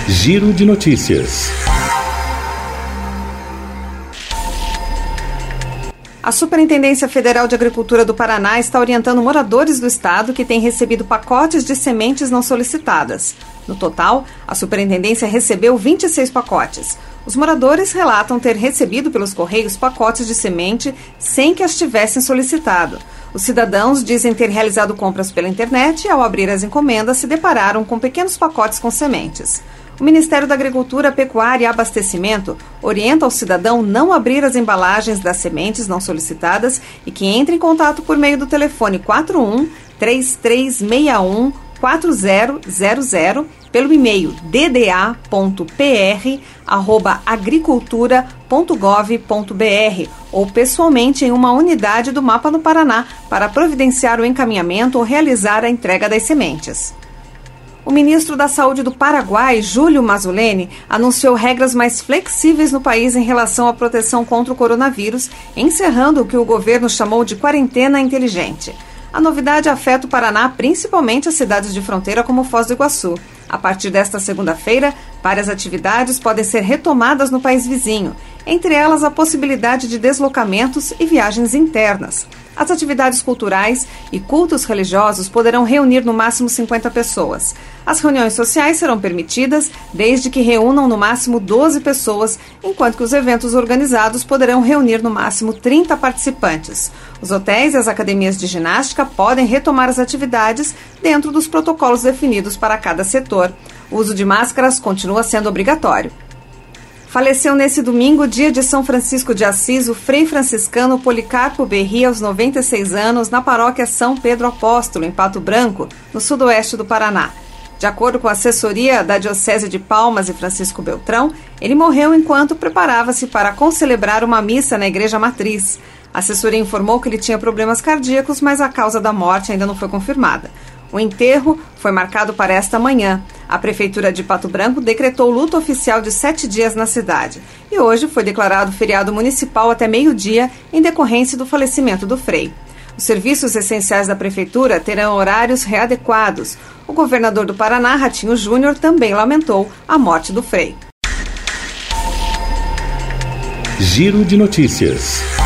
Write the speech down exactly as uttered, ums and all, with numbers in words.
Giro de Notícias. A Superintendência Federal de Agricultura do Paraná está orientando moradores do estado que têm recebido pacotes de sementes não solicitadas. No total, a Superintendência recebeu vinte e seis pacotes. Os moradores relatam ter recebido pelos Correios pacotes de semente sem que as tivessem solicitado. Os cidadãos dizem ter realizado compras pela internet e, ao abrir as encomendas, se depararam com pequenos pacotes com sementes. O Ministério da Agricultura, Pecuária e Abastecimento orienta o cidadão não abrir as embalagens das sementes não solicitadas e que entre em contato por meio do telefone quatro um, três três seis um, quatro zero zero zero, pelo e-mail d d a ponto p r arroba agricultura ponto gov ponto b r ou pessoalmente em uma unidade do Mapa no Paraná para providenciar o encaminhamento ou realizar a entrega das sementes. O ministro da Saúde do Paraguai, Júlio Mazzoleni, anunciou regras mais flexíveis no país em relação à proteção contra o coronavírus, encerrando o que o governo chamou de quarentena inteligente. A novidade afeta o Paraná, principalmente as cidades de fronteira como Foz do Iguaçu. A partir desta segunda-feira, várias atividades podem ser retomadas no país vizinho, entre elas a possibilidade de deslocamentos e viagens internas. As atividades culturais e cultos religiosos poderão reunir no máximo cinquenta pessoas. As reuniões sociais serão permitidas desde que reúnam no máximo doze pessoas, enquanto que os eventos organizados poderão reunir no máximo trinta participantes. Os hotéis e as academias de ginástica podem retomar as atividades dentro dos protocolos definidos para cada setor. O uso de máscaras continua sendo obrigatório. Faleceu nesse domingo, dia de São Francisco de Assis, o frei franciscano Policarpo Berri, aos noventa e seis anos, na paróquia São Pedro Apóstolo, em Pato Branco, no sudoeste do Paraná. De acordo com a assessoria da Diocese de Palmas e Francisco Beltrão, ele morreu enquanto preparava-se para concelebrar uma missa na Igreja Matriz. A assessoria informou que ele tinha problemas cardíacos, mas a causa da morte ainda não foi confirmada. O enterro foi marcado para esta manhã. A Prefeitura de Pato Branco decretou luto oficial de sete dias na cidade. E hoje foi declarado feriado municipal até meio-dia em decorrência do falecimento do frei. Os serviços essenciais da Prefeitura terão horários readequados. O governador do Paraná, Ratinho Júnior, também lamentou a morte do frei. Giro de Notícias.